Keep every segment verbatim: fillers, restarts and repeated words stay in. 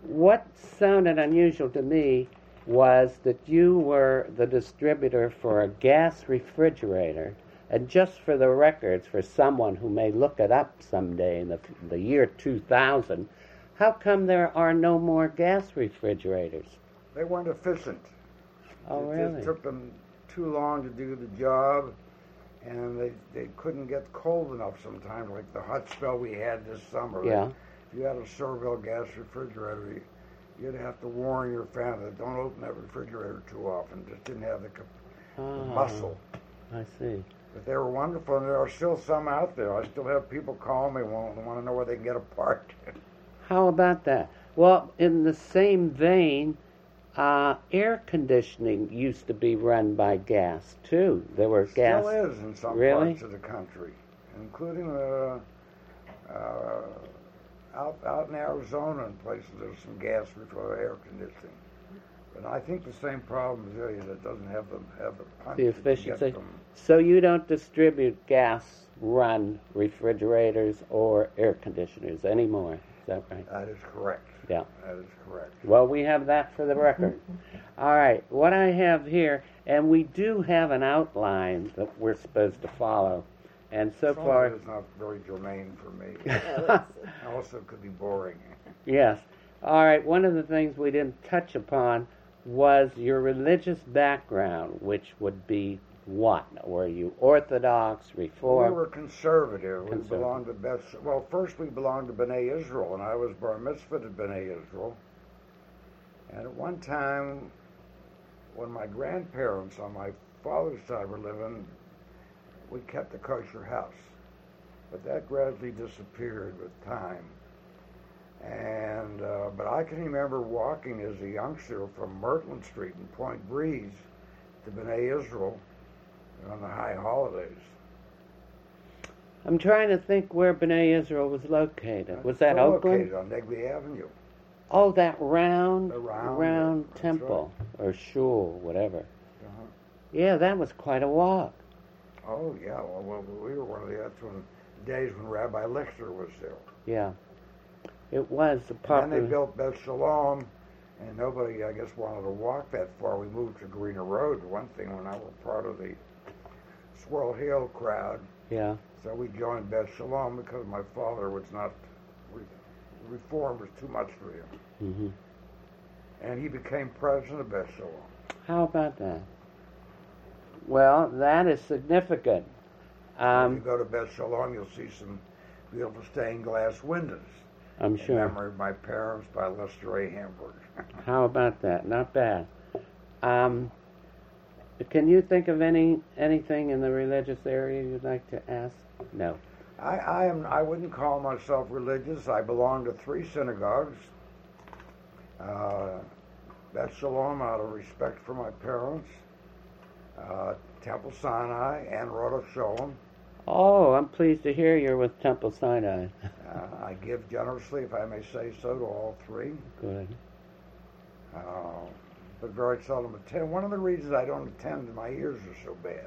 what sounded unusual to me was that you were the distributor for a gas refrigerator. And just for the records, for someone who may look it up someday in the, the year two thousand, how come there are no more gas refrigerators? They weren't efficient. Oh, it really? just took them too long to do the job, and they they couldn't get cold enough sometimes, like the hot spell we had this summer. Yeah. If you had a Serville gas refrigerator, you'd have to warn your family, don't open that refrigerator too often. Just didn't have the, the Oh, muscle. I see. But they were wonderful, and there are still some out there. I still have people call me, want, want to know where they can get a part. How about that? Well, in the same vein, uh, air conditioning used to be run by gas, too. There were gas... Still is in some Really? parts of the country, including uh, uh, out out in Arizona and places. There's some gas for air conditioning. But I think the same problem is there. It doesn't have the have the punch The to get efficiency. them. So you don't distribute gas-run refrigerators or air conditioners anymore. Is that right? That is correct. Yeah. That is correct. Well, we have that for the record. All right. What I have here, and we do have an outline that we're supposed to follow. And so Some of far... it is not very germane for me. Yeah, Also could be boring. Yes. All right. One of the things we didn't touch upon was your religious background, which would be what? Were you Orthodox, Reform? We were conservative. We Conservative. belonged to Beth. Well, first we belonged to B'nai Israel, and I was bar mitzvahed at B'nai Israel. And at one time, when my grandparents on my father's side were living, we kept a kosher house. But that gradually disappeared with time. And uh, but I can remember walking as a youngster from Mertland Street in Point Breeze to B'nai Israel on the high holidays. I'm trying to think where B'nai Israel was located. Was that Still Oakland? located on Negley Avenue. Oh, that round, The round, round that's temple or shul, whatever. Uh-huh. Yeah, that was quite a walk. Oh yeah, well, well we were one of the that's when the days when Rabbi Lichter was there. Yeah, it was a And then popular. they built Beth Shalom, and nobody, I guess, wanted to walk that far. We moved to Greener Road. One thing when I was part of the Swirl Hill crowd, Yeah. so we joined Beth Shalom because my father was not re- reform was too much for him, hmm and he became president of Beth Shalom. How about that? Well, that is significant. If you Um, go to Beth Shalom, you'll see some beautiful stained glass windows. I'm In sure. memory of my parents by Lester A. Hamburg. How about that? Not bad. Um, can you think of any anything in the religious area you'd like to ask? No. I, I am. I wouldn't call myself religious. I belong to three synagogues. Uh, Beth Shalom, out of respect for my parents. Uh, Temple Sinai and Rodef Shalom. Oh, I'm pleased to hear you're with Temple Sinai. Uh, I give generously, if I may say so, to all three. Good. Uh, but very seldom attend. One of the reasons I don't attend is my ears are so bad.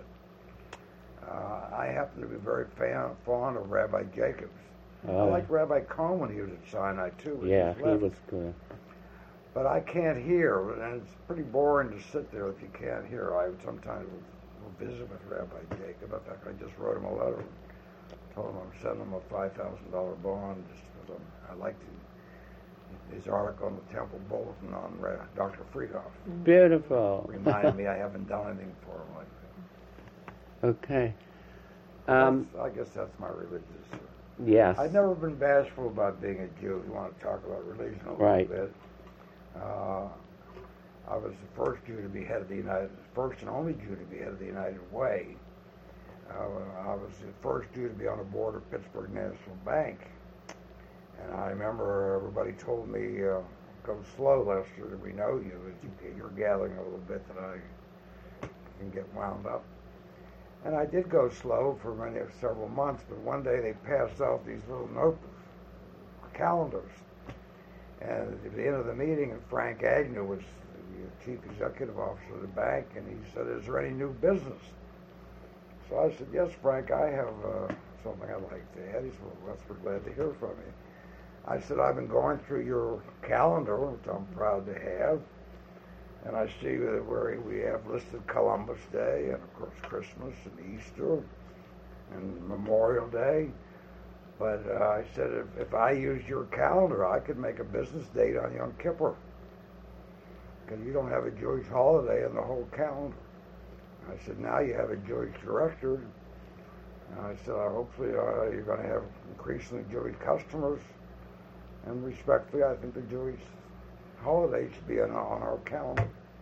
Uh, I happen to be very fan, fond of Rabbi Jacobs. I Oh, like Rabbi Cohn when he was at Sinai too. He yeah, just he left. was good. But I can't hear, and it's pretty boring to sit there if you can't hear. I sometimes will, will visit with Rabbi Jacob. In fact, I just wrote him a letter and told him I'm sending him a five thousand dollars bond just because I'm, I like to, his article in the Temple Bulletin on Ra- Doctor Friedhoff. Beautiful. Reminded me I haven't done anything for him like that. Okay. Um, That's- I guess that's my religious. uh, yes. I've never been bashful about being a Jew. If you want to talk about religion a little Right. bit. Uh, I was the first Jew to be head of the United, first and only Jew to be head of the United Way. Uh, I was the first Jew to be on the board of Pittsburgh National Bank. And I remember everybody told me, uh, go slow, Lester, we know you. You're gathering a little bit that I can get wound up. And I did go slow for many, several months, but one day they passed out these little note calendars. And at the end of the meeting, Frank Agnew was the chief executive officer of the bank, and he said, is there any new business? So I said, yes, Frank, I have uh, something I'd like to add. He said, well, we're glad to hear from you. I said, I've been going through your calendar, which I'm proud to have, and I see that where we have listed Columbus Day, and of course Christmas and Easter and Memorial Day. But uh, I said, if, if I used your calendar, I could make a business date on Yom Kippur, because you don't have a Jewish holiday in the whole calendar. I said, now you have a Jewish director. And I said, uh, hopefully uh, you're going to have increasingly Jewish customers. And respectfully, I think the Jewish holiday should be on, on our calendar.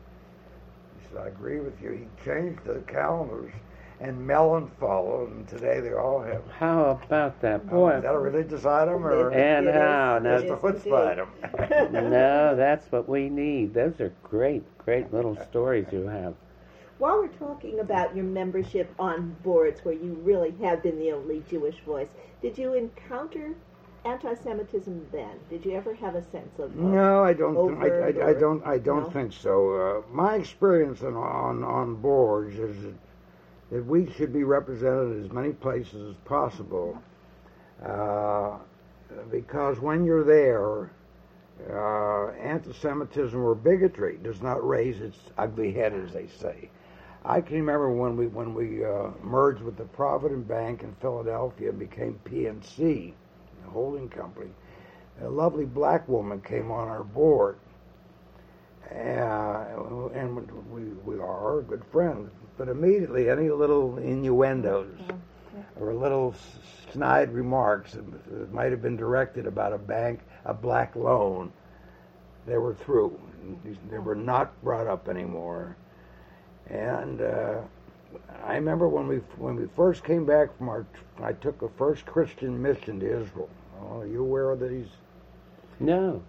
He said, I agree with you. He changed the calendars, and Mellon followed, and today they all have. How about that, boy? Uh, is that a religious item, or and it how? Is, Now, just a chutzpah item? No, that's what we need. Those are great, great little stories you have. While we're talking about your membership on boards where you really have been the only Jewish voice, did you encounter anti-Semitism then? Did you ever have a sense of? No, I don't. I, overt I, I or- don't. I don't no? think so. Uh, my experience on, on on boards is that, that we should be represented in as many places as possible, uh, because when you're there, uh, anti-Semitism or bigotry does not raise its ugly head, as they say. I can remember when we when we uh, merged with the Provident Bank in Philadelphia and became P N C, the holding company. A lovely black woman came on our board, uh, and we we are good friends. But immediately, any little innuendos or little snide remarks that might have been directed about a bank, a black loan, they were through. They were not brought up anymore. And uh, I remember when we when we first came back from our, I took a first Christian mission to Israel. Oh, are you aware of these? No.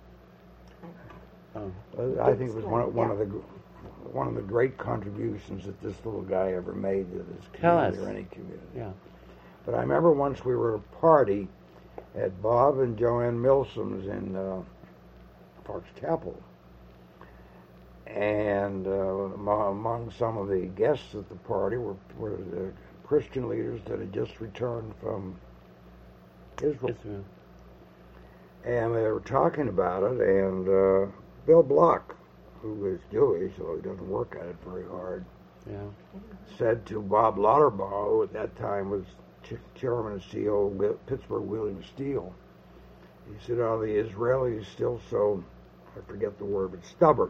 Oh. I think it was one of, one of the one of the great contributions that this little guy ever made to this Tell community us. or any community. Yeah. But I remember once we were at a party at Bob and Joanne Milsom's in uh, Parks Chapel. And uh, among some of the guests at the party were, were the Christian leaders that had just returned from Israel. Israel. And they were talking about it, and uh, Bill Block, who is Jewish, although he doesn't work at it very hard, Yeah. said to Bob Lauterbach, who at that time was ch- chairman of C E O of Pittsburgh Wheeling Steel, he said, are the Israelis still so, I forget the word, but stubborn?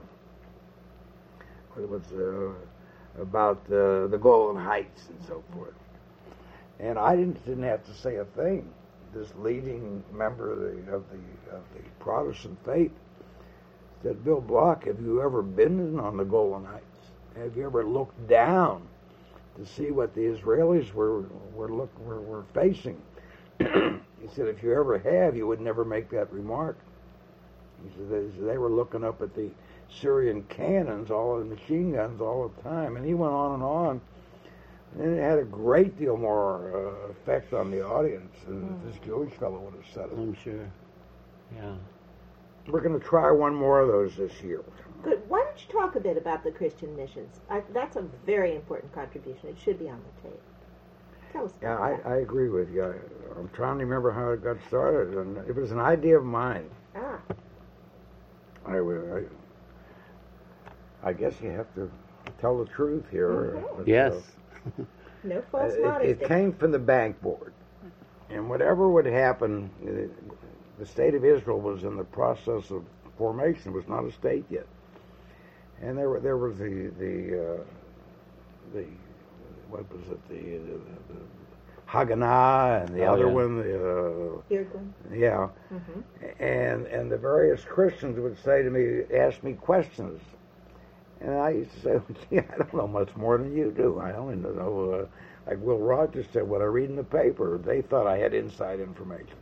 It was uh, about the, the Golan Heights and so forth. And I didn't, didn't have to say a thing. This leading member of the, of the, of the Protestant faith said, Bill Block, have you ever been on the Golan Heights? Have you ever looked down to see what the Israelis were were look were, were facing? He said, if you ever have, you would never make that remark. He said they, they were looking up at the Syrian cannons, all the machine guns, all the time, and he went on and on. And it had a great deal more uh, effect on the audience than mm. this Jewish fellow would have said it. I'm sure. Yeah. We're going to try one more of those this year. Good. Why don't you talk a bit about the Christian missions? I, that's a very important contribution. It should be on the tape. Tell us Yeah, about I, that. I agree with you. I, I'm trying to remember how it got started, and it was an idea of mine. Ah. I, I, I guess you have to tell the truth here. Mm-hmm. But, Yes. uh, No false it, modesty. it came from the bank board. And whatever would happen, uh, the state of Israel was in the process of formation. It was not a state yet. And there, were, there was the, the, uh, the, what was it, the, the, the Haganah, and the Oh, other yeah. one, the, uh, Irgun. yeah. Mm-hmm. And and the various Christians would say to me, ask me questions. And I used to say, gee, I don't know much more than you do. I only know, uh, like Will Rogers said, what I read in the paper. They thought I had inside information.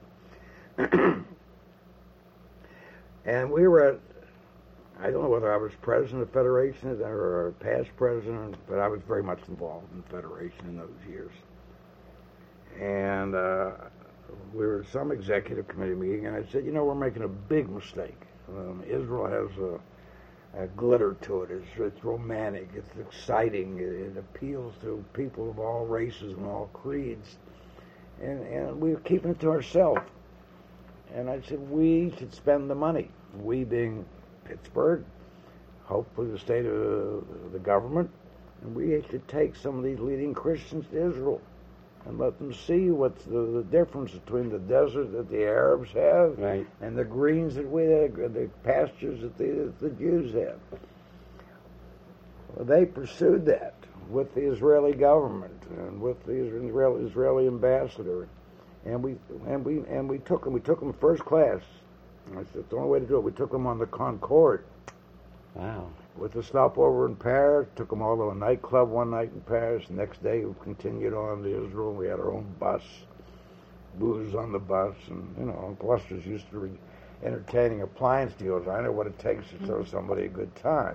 And we were at, I don't know whether I was president of Federation or a past president, but I was very much involved in Federation in those years. And uh, we were at some executive committee meeting, and I said, you know, we're making a big mistake. Um, Israel has a, a glitter to it. It's, it's romantic. It's exciting. It, it appeals to people of all races and all creeds. And, and we were keeping it to ourselves. and I said, we should spend the money. We being Pittsburgh, hopefully the state of the government, and we should take some of these leading Christians to Israel and let them see what's the, the difference between the desert that the Arabs have Right. and the greens that we have, the pastures that the, the Jews have. Well, they pursued that with the Israeli government and with the Israeli, Israeli ambassador, and we and we and we took them. We took them first class. And I said, it's the only way to do it. We took them on the Concorde. Wow. With a stopover in Paris, took them all to a nightclub one night in Paris. The next day, we continued on to Israel. We had our own bus, booze on the bus, and you know, Uncle Lester's used to re- entertaining appliance deals. I know what it takes to show somebody a good time.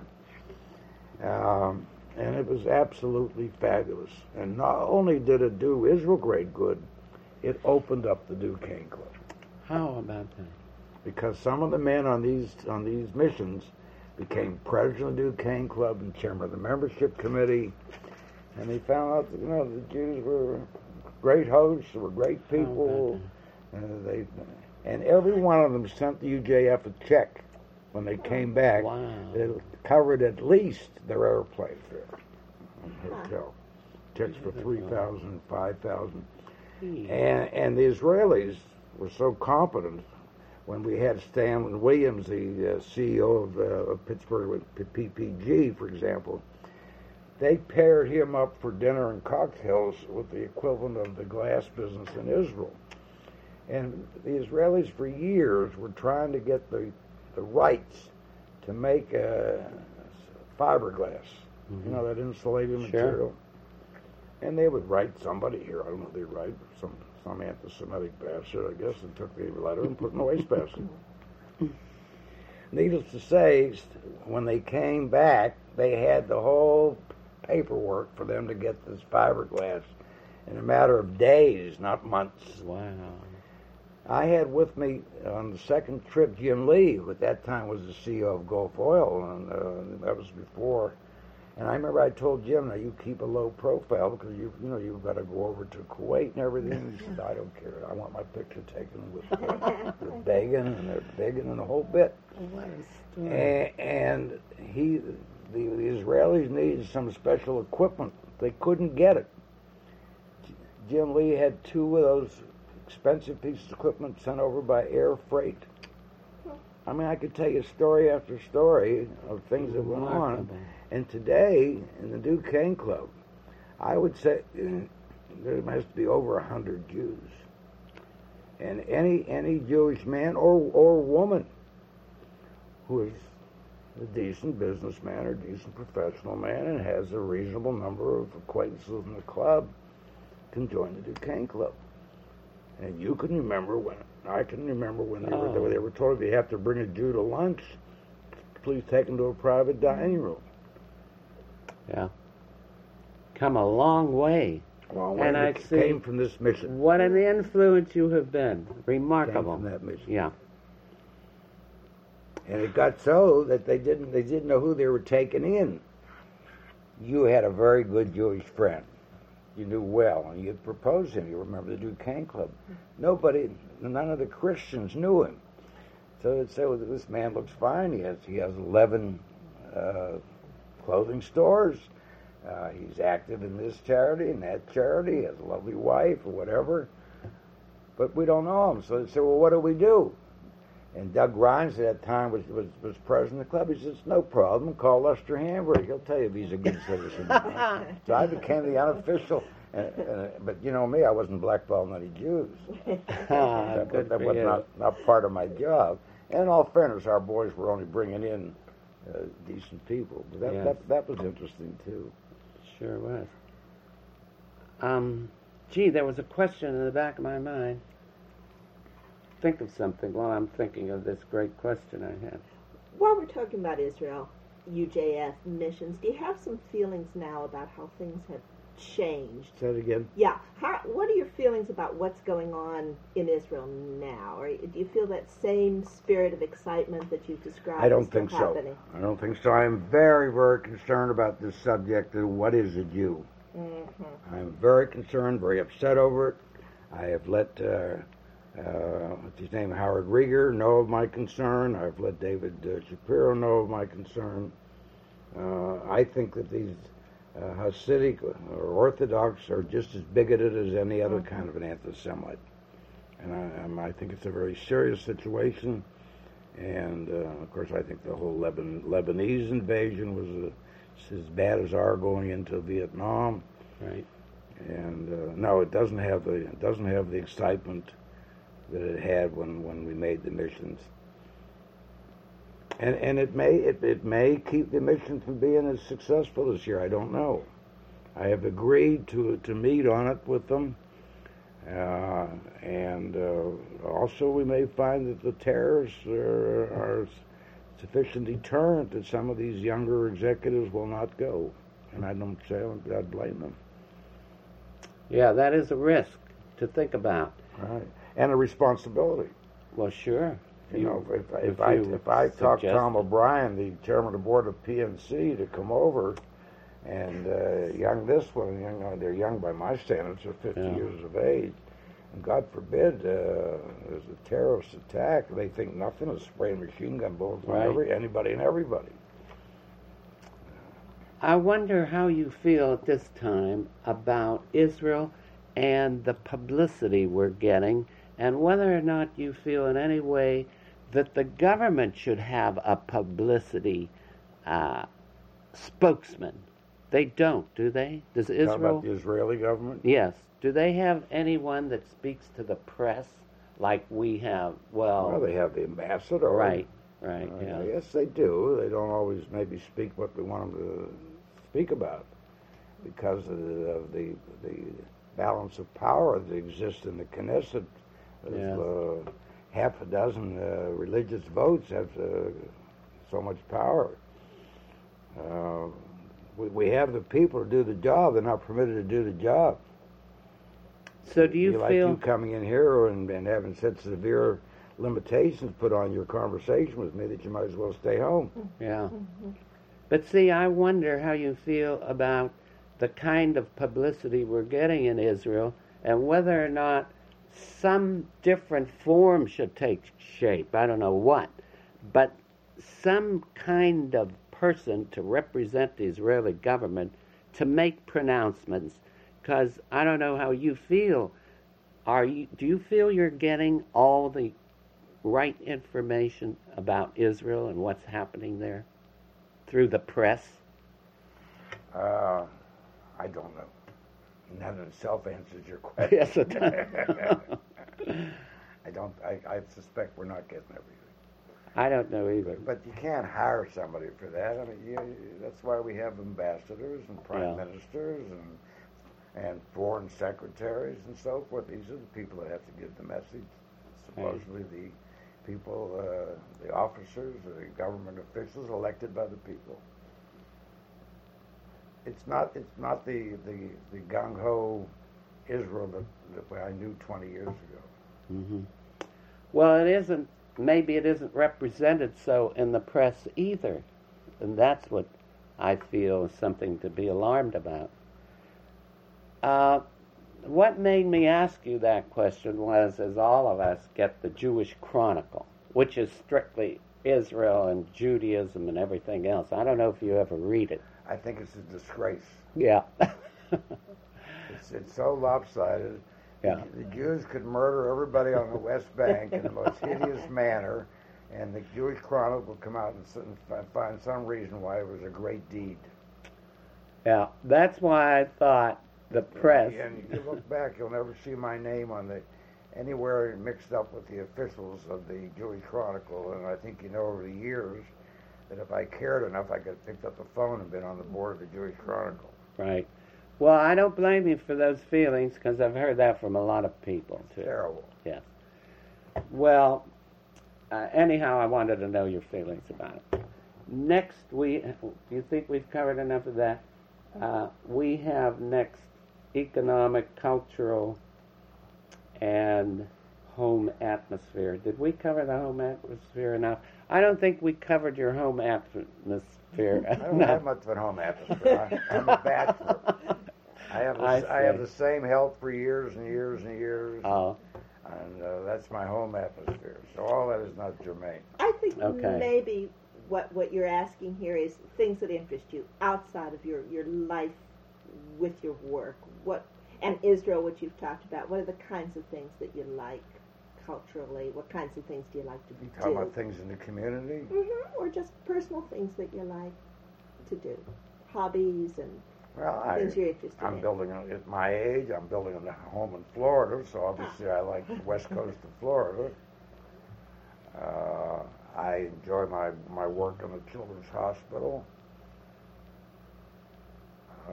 Um, and it was absolutely fabulous. And not only did it do Israel great good, it opened up the Duquesne Club. How about that? Because some of the men on these on these missions became president of the Duquesne Club and chairman of the membership committee, and they found out that, you know, the Jews were great hosts, were great people, and they and every one of them sent the U J F a check when they came back. Wow. It covered at least their airplane fare and hotel. Checks for three thousand, five thousand, and and the Israelis were so competent. When we had Stan Williams, the uh, C E O of, uh, of Pittsburgh with P P G, for example, they paired him up for dinner and cocktails with the equivalent of the glass business in Israel. And the Israelis for years were trying to get the, the rights to make uh, fiberglass, mm-hmm. you know, that insulating Sure. material. And they would write somebody here, I don't know, they write some some anti-Semitic bastard, I guess, and took the letter and put it in the wastebasket. Needless to say, when they came back, they had the whole paperwork for them to get this fiberglass in a matter of days, not months. Wow. I had with me on the second trip Jim Lee, who at that time was the C E O of Gulf Oil, and uh, that was before. And I remember I told Jim, now you keep a low profile because you you know you've got to go over to Kuwait and everything. He said, I don't care. I want my picture taken with, uh, with Begin and they're Begin and the whole bit. What a story. And, and he, the, the Israelis needed some special equipment. They couldn't get it. Jim Lee had two of those expensive pieces of equipment sent over by air freight. I mean, I could tell you story after story of things that went on. And today, in the Duquesne Club, I would say there must be over a hundred Jews. And any any Jewish man or or woman who is a decent businessman or decent professional man and has a reasonable number of acquaintances in the club can join the Duquesne Club. And you can remember when, I can remember when they, oh. were, they were told if you have to bring a Jew to lunch, please take him to a private dining room. Yeah. Come a long way. Long and way I that see came from this mission. What an influence you have been. Remarkable. Came from that mission. Yeah. And it got so that they didn't they didn't know who they were taking in. You had a very good Jewish friend. You knew well, and you'd proposed him. You remember the Duquesne Club. Nobody, none of the Christians knew him. So they'd say, well, this man looks fine. He has he has eleven uh, clothing stores. Uh, he's active in this charity and that charity. He has a lovely wife or whatever. But we don't know him. So they say, well, what do we do? And Doug Rhines at that time was, was, was president of the club. He says, no problem. Call Lester Hamburg. He'll tell you if he's a good citizen. So I became the unofficial. Uh, uh, but you know me, I wasn't blackballing any Jews. that Good that for was you. not, not part of my job. And in all fairness, our boys were only bringing in uh, decent people. But that, Yes. that, that was interesting, too. Sure was. Um, gee, there was a question in the back of my mind. Think of something while I'm thinking of this great question I had. While we're talking about Israel, U J F missions, do you have some feelings now about how things have changed? Say it again. Yeah. How, what are your feelings about what's going on in Israel now? Or do you feel that same spirit of excitement that you've described? I don't is still think so. happening? I don't think so. I'm very, very concerned about this subject of what is a Jew. Mm-hmm. I'm very concerned, very upset over it. I have let uh, Uh, what's his name? Howard Rieger know of my concern. I've let David uh, Shapiro know of my concern. Uh, I think that these uh, Hasidic or Orthodox are just as bigoted as any other kind of an anti-Semite. And I, um, I think it's a very serious situation. And, uh, of course, I think the whole Leban- Lebanese invasion was uh, as bad as our going into Vietnam. Right. And uh, no, it doesn't have the it doesn't have the excitement that it had when, when we made the missions. And and it may it, it may keep the mission from being as successful this year. I don't know. I have agreed to to meet on it with them. Uh, and uh, also we may find that the terrorists are, are sufficient deterrent that some of these younger executives will not go. And I don't say I blame them. Yeah, that is a risk to think about. Right. And a responsibility. Well, sure. You, you know, if, if, if I you if I talk suggest Tom O'Brien, the chairman of the board of P N C, to come over, and uh, young this one, young, uh, they're young by my standards, they're fifty Yeah. years of age, and God forbid uh, there's a terrorist attack, they think nothing is spraying machine gun bullets on Right. every, anybody and everybody. I wonder how you feel at this time about Israel and the publicity we're getting, and whether or not you feel in any way that the government should have a publicity uh, spokesman. They don't, do they? Does Talking Israel? about the Israeli government? Yes. Do they have anyone that speaks to the press like we have? Well, Well, they have the ambassador. right, right, Uh, yeah. Yes, they do. They don't always maybe speak what we want them to speak about because of the, of the, the balance of power that exists in the Knesset. Of, Yes. uh, half a dozen uh, religious votes have uh, so much power. Uh, we, we have the people to do the job. They're not permitted to do the job. So do you Be like feel? you coming in here and, and having such severe limitations put on your conversation with me that you might as well stay home. Yeah. But see, I wonder how you feel about the kind of publicity we're getting in Israel and whether or not some different form should take shape. I don't know what. But some kind of person to represent the Israeli government to make pronouncements. Because I don't know how you feel. Are you? Do you feel you're getting all the right information about Israel and what's happening there through the press? Uh, I don't know. That in itself answers your question. Yes, it does. I don't. I, I suspect we're not getting everything. I don't know either. But you can't hire somebody for that. I mean, you, that's why we have ambassadors and prime Yeah. ministers and and foreign secretaries and so forth. These are the people that have to give the message. Supposedly, the people, uh, the officers, the government officials elected by the people. It's not. It's not the the, the gung ho Israel that, that I knew twenty years ago. Mm-hmm. Well, it isn't. Maybe it isn't represented so in the press either, and that's what I feel is something to be alarmed about. Uh, what made me ask you that question was, as all of us get the Jewish Chronicle, which is strictly Israel and Judaism and everything else. I don't know if you ever read it. I think it's a disgrace. Yeah. It's, it's so lopsided. Yeah. The, the Jews could murder everybody on the West Bank in the most hideous manner, and the Jewish Chronicle would come out and, s- and fi- find some reason why it was a great deed. Yeah. That's why I thought the press. And if you look back, you'll never see my name on the anywhere mixed up with the officials of the Jewish Chronicle. And I think you know over the years that if I cared enough, I could have picked up the phone and been on the board of the Jewish Chronicle. Right. Well, I don't blame you for those feelings because I've heard that from a lot of people too. Terrible. Yes. Well, uh, anyhow, I wanted to know your feelings about it. Next, we. Do you think we've covered enough of that? Uh, we have next economic, cultural, and home atmosphere. Did we cover the home atmosphere enough? I don't think we covered your home atmosphere. I don't have much of a home atmosphere. I, I'm a bachelor. I have the, I I, have see. the same health for years and years and years. Oh, and uh, that's my home atmosphere. So all that is not germane. I think Okay. maybe what what you're asking here is things that interest you outside of your, your life with your work. What and Israel, which you've talked about. What are the kinds of things that you like culturally? What kinds of things do you like to You do? talking about things in the community? hmm Or just personal things that you like to do, hobbies and Well, I, things you're interested I'm in. building, a- at my age, I'm building a home in Florida, so obviously I like the west coast of Florida. Uh, I enjoy my, my work in the Children's Hospital. Uh,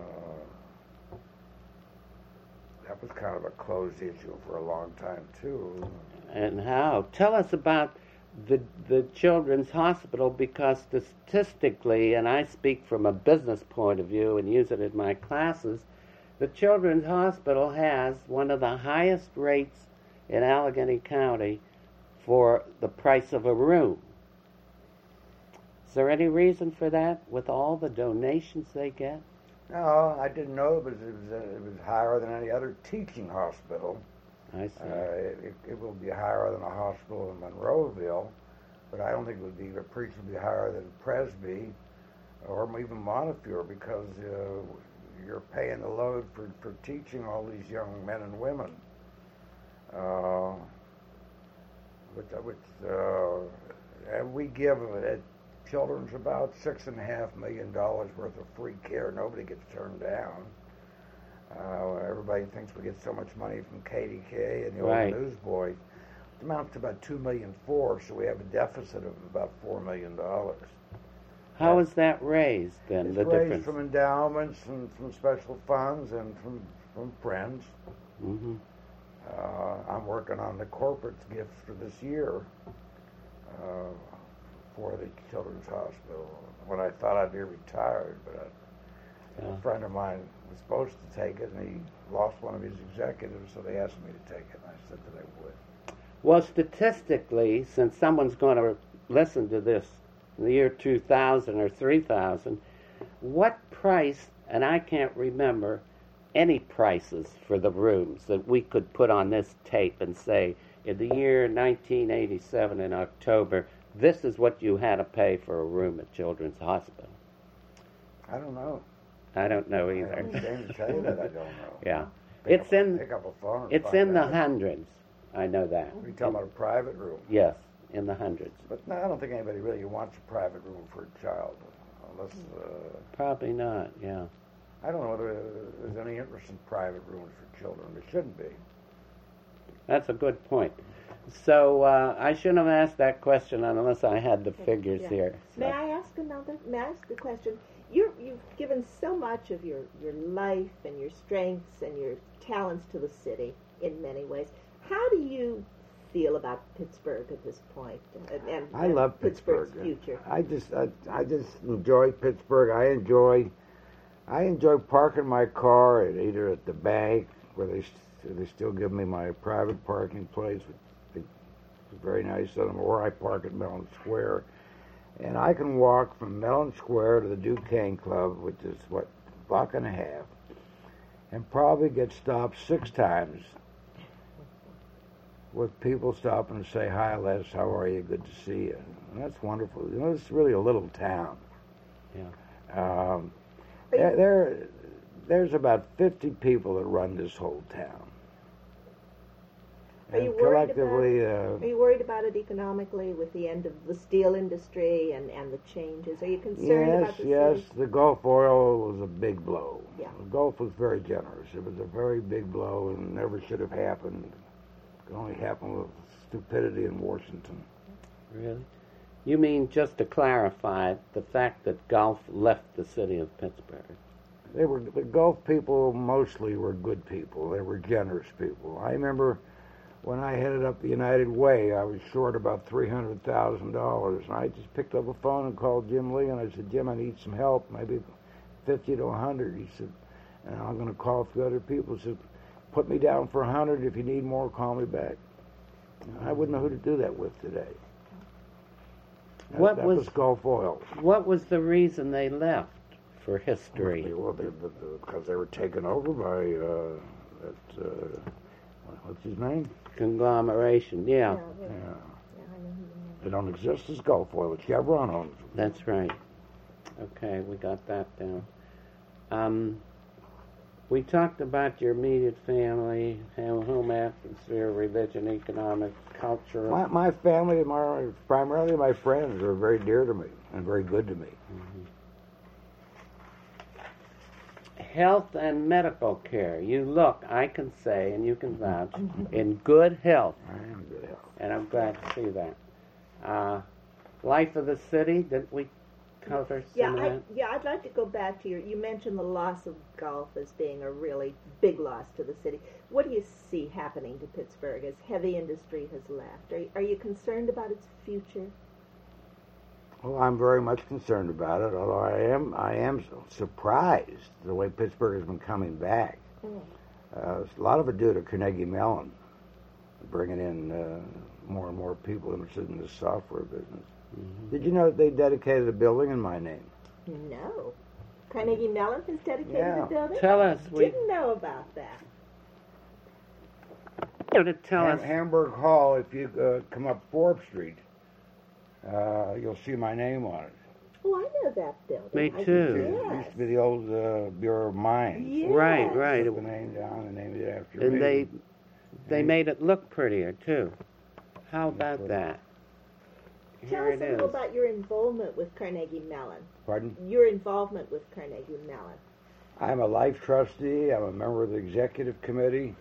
that was kind of a closed issue for a long time, too. And how? Tell us about the the Children's Hospital, because statistically, and I speak from a business point of view and use it in my classes, the Children's Hospital has one of the highest rates in Allegheny County for the price of a room. Is there any reason for that with all the donations they get? No, I didn't know it was, it was, uh, it was higher than any other teaching hospital. I see. Uh, it, it will be higher than a hospital in Monroeville, but I don't think it would be appreciably higher than Presby or even Montefiore, because uh, you're paying the load for, for teaching all these young men and women. Uh, with, with, uh, and we give at Children's about six and a half million dollars worth of free care. Nobody gets turned down. Uh, everybody thinks we get so much money from K D K and the Right. old newsboys. It amounts to about two million four, so we have a deficit of about four million dollars. How is that raised then? It's the raised difference. from endowments and from special funds and from from friends. hmm Uh, I'm working on the corporate gifts for this year uh, for the Children's Hospital. When I thought I'd be retired, but I, Yeah. a friend of mine was supposed to take it, and he lost one of his executives, so they asked me to take it, and I said that I would. Well, statistically, since someone's going to listen to this in the year two thousand or three thousand, what price, and I can't remember any prices for the rooms that we could put on this tape and say, in the year nineteen eighty-seven in October, this is what you had to pay for a room at Children's Hospital. I don't know. I don't know I'm either. ashamed to tell you that I don't know. Yeah. Pick It's up, in pick up a phone. and it's find in the out. hundreds. I know that. We talking about a private room, Yes, in the hundreds. but no, I don't think anybody really wants a private room for a child, unless uh, Probably not, yeah. I don't know whether there's any interest in private rooms for children. There shouldn't be. That's a good point. So uh, I shouldn't have asked that question unless I had the figures Yeah. here. So- May I ask another? May I ask a question? You're, you've given so much of your, your life and your strengths and your talents to the city in many ways. How do you feel about Pittsburgh at this point, and, and, I and love Pittsburgh's Pittsburgh. future? I just I, I just enjoy Pittsburgh. I enjoy I enjoy parking my car at either at the bank, where they st- they still give me my private parking place, which is very nice of them, or I park at Mellon Square. And I can walk from Mellon Square to the Duquesne Club, which is, what, a block and a half, and probably get stopped six times with people stopping to say, "Hi, Les, how are you? Good to see you." And that's wonderful. You know, it's really a little town. Yeah. Um, there, there, there's about fifty people that run this whole town. Are you And worried about- collectively, Are uh, you worried about it economically with the end of the steel industry and, and the changes? Are you concerned yes, about the yes, city? the Gulf oil was a big blow. Yeah. The Gulf was very generous. It was a very big blow and never should have happened. It could only happen with stupidity in Washington. Really? You mean, just to clarify, the fact that Gulf left the city of Pittsburgh? They were the Gulf people mostly were good people. They were generous people. I remember when I headed up the United Way, I was short about three hundred thousand dollars, and I just picked up a phone and called Jim Lee, and I said, "Jim, I need some help, maybe fifty to a hundred." He said, "And I'm going to call a few other people." He said, "Put me down for a hundred. If you need more, call me back." I wouldn't know who to do that with today. That, What that was- was Gulf Oil. What was the reason they left for history? Well, they, because they were taken over by uh, that, uh, what's his name? conglomeration. Yeah, Yeah, well, Yeah. yeah, I know who you mean. They don't exist as Gulf Oil. It's Chevron owns them. that's right. Okay, we got that down. Um, we talked about your immediate family, home atmosphere, religion, economics, culture. My, my family, my, primarily my friends, are very dear to me and very good to me. Health and medical care. You look, I can say, and you can vouch, in good health, I am in good health. and I'm glad to see that. Uh, life of the city, did we cover some Yeah, of I, that? yeah, I'd like to go back to your. You mentioned the loss of golf as being a really big loss to the city. What do you see happening to Pittsburgh as heavy industry has left? Are, are you concerned about its future? Well, I'm very much concerned about it, although I am I am surprised the way Pittsburgh has been coming back. Mm. Uh, a lot of it due to Carnegie Mellon, bringing in uh, more and more people interested in the software business. Mhm. Did you know that they dedicated a building in my name? No. Carnegie Mellon has dedicated Yeah. a building? Tell us. We Didn't know about that. to tell Ham- us. Hamburg Hall, if you uh, come up Forbes Street, uh, you'll see my name on it. Oh, I know that building. Me I- too. It Yes. used to be the old uh, Bureau of Mines. Yes. Right, right. Took the name down and named it after me. And they they And- made it look prettier too. How about what- that? Tell Here us it a little is. about your involvement with Carnegie Mellon. Pardon? Your involvement with Carnegie Mellon. I'm a life trustee. I'm a member of the executive committee.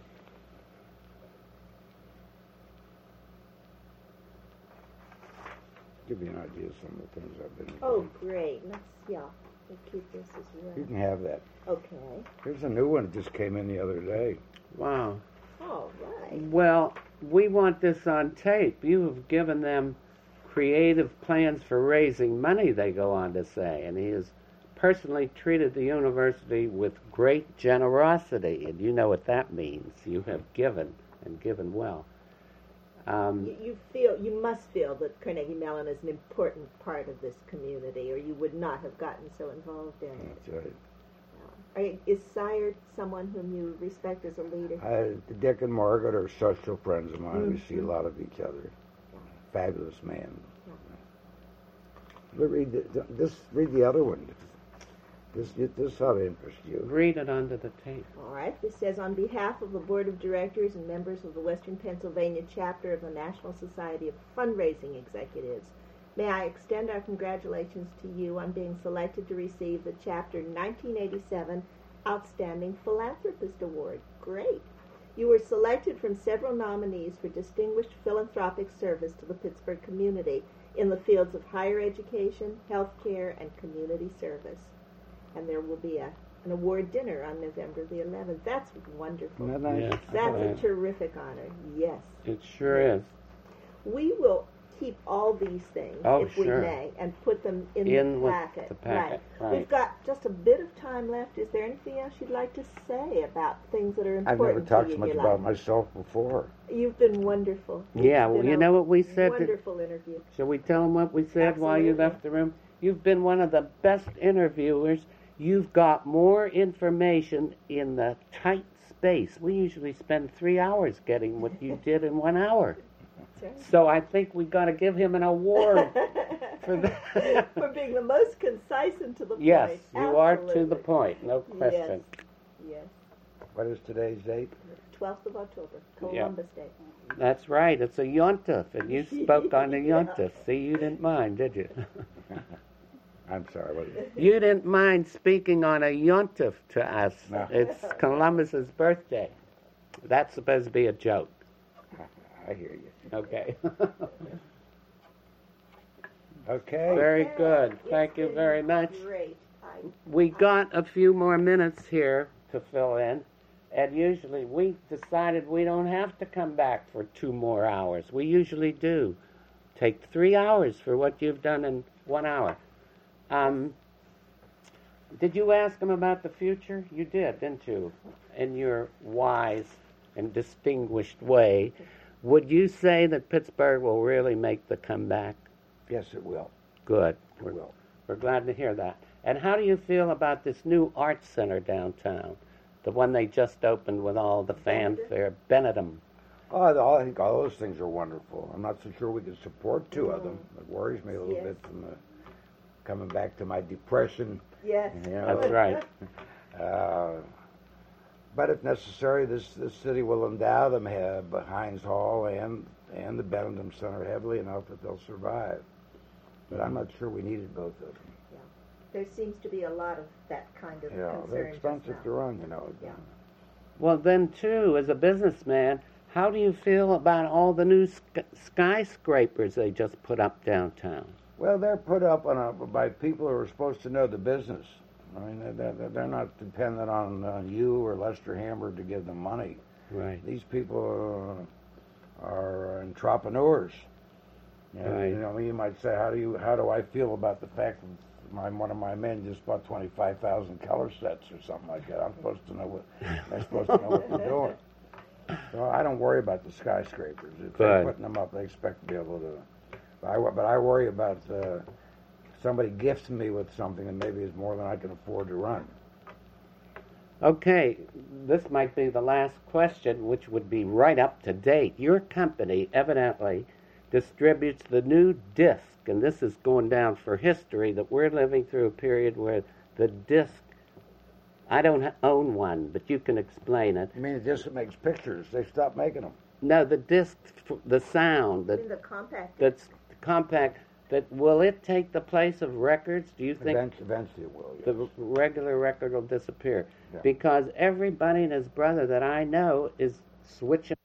Give you an idea of some of the things I've been Oh, involved. great. Let's, yeah, we'll keep this as You well. can have that. Okay. Here's a new one that just came in the other day. Wow. All right. Well, we want this on tape. You have given them creative plans for raising money, they go on to say, and he has personally treated the university with great generosity, and you know what that means. You have given, and given well. Um, You, you feel, you must feel that Carnegie Mellon is an important part of this community, or you would not have gotten so involved in it. That's right. Are you, is Sire someone whom you respect as a leader? I, Dick and Margaret are social friends of mine. We see a Mhm. lot of each other. Fabulous man. But read the, this. Read the other one. This this ought to interest you. read it onto the tape. All right. This says, on behalf of the Board of Directors and members of the Western Pennsylvania chapter of the National Society of Fundraising Executives, may I extend our congratulations to you on being selected to receive the Chapter nineteen eighty-seven Outstanding Philanthropist Award. Great. You were selected from several nominees for distinguished philanthropic service to the Pittsburgh community in the fields of higher education, health care, and community service. And there will be a, an award dinner on November the eleventh. That's wonderful. Isn't that nice? Yes. That's a Right. terrific honor. Yes. It sure is. We will keep all these things, Oh, if we sure. may, and put them in, In the with packet. the packet, right. We've got just a bit of time left. Is there anything else you'd like to say about things that are I've never important talked to so you much in your about life? myself before. You've been wonderful. Yeah, It's well, been you a know what we said to- Wonderful interview. Shall we tell them what we said while you Absolutely. left the room? You've been one of the best interviewers. You've got more information in the tight space. We usually spend three hours getting what you did in one hour. That's So I think we got to give him an award right. for that. For being the most concise and to the Yes, point. you are to the Absolutely. point, no question. Yes. Yes. What is today's date? twelfth of October, Columbus Day. That's right. It's a yontif, and you spoke on the Yeah. yontif. See, you didn't mind, did you? I'm sorry. What is it? You didn't mind speaking on a yontif to us. No. It's Columbus's birthday. That's supposed to be a joke. I hear you. Okay. Okay. Very Yeah, good. it's Thank you been very much. Great. I, We got a few more minutes here to fill in, and usually we decided we don't have to come back for two more hours. We usually do. Take three hours for what you've done in one hour. Um, did you ask him about the future? You did, didn't you? In your wise and distinguished way. Would you say that Pittsburgh will really make the comeback? Yes, it will. Good. It We're, will. we're glad to hear that. And how do you feel about this new art center downtown? The one they just opened with all the fanfare, Benedum. Oh, I think all those things are wonderful. I'm not so sure we can support two Mm. of them. It worries me a little Yes. bit from the, coming back to my depression. Yes. You know, That's right. Uh, but if necessary, this, this city will endow them uh, Heinz Hall and and the Benedum Center heavily enough that they'll survive. But I'm not sure we needed both of them. There seems to be a lot of that kind of Yeah, concern. they're just expensive now. to run, you know. Yeah. Well, then, too, as a businessman, how do you feel about all the new sk- skyscrapers they just put up downtown? Well, they're put up on a, by people who are supposed to know the business. I mean, they're, they're not dependent on, on you or Lester Hamburg to give them money. Right. These people uh, are entrepreneurs. Yeah, Right. You know, you might say, how do you, how do I feel about the fact that my one of my men just bought twenty-five thousand color sets or something like that? I'm supposed to know what they're supposed to know what they're doing. So I don't worry about the skyscrapers. If they're Good. putting them up, they expect to be able to. But I, but I worry about uh, somebody gifts me with something and maybe it's more than I can afford to run. Okay, this might be the last question, which would be right up to date. Your company evidently distributes the new disc, and this is going down for history, that we're living through a period where the disc, I don't ha- own one, but you can explain it. I mean, it just makes pictures. They stopped making them. No, the disc, f- the sound, In that, the compact. that's compact, that will it take the place of records? Do you think Eventually, eventually it will, yes. the regular record will disappear? Yeah. Because everybody and his brother that I know is switching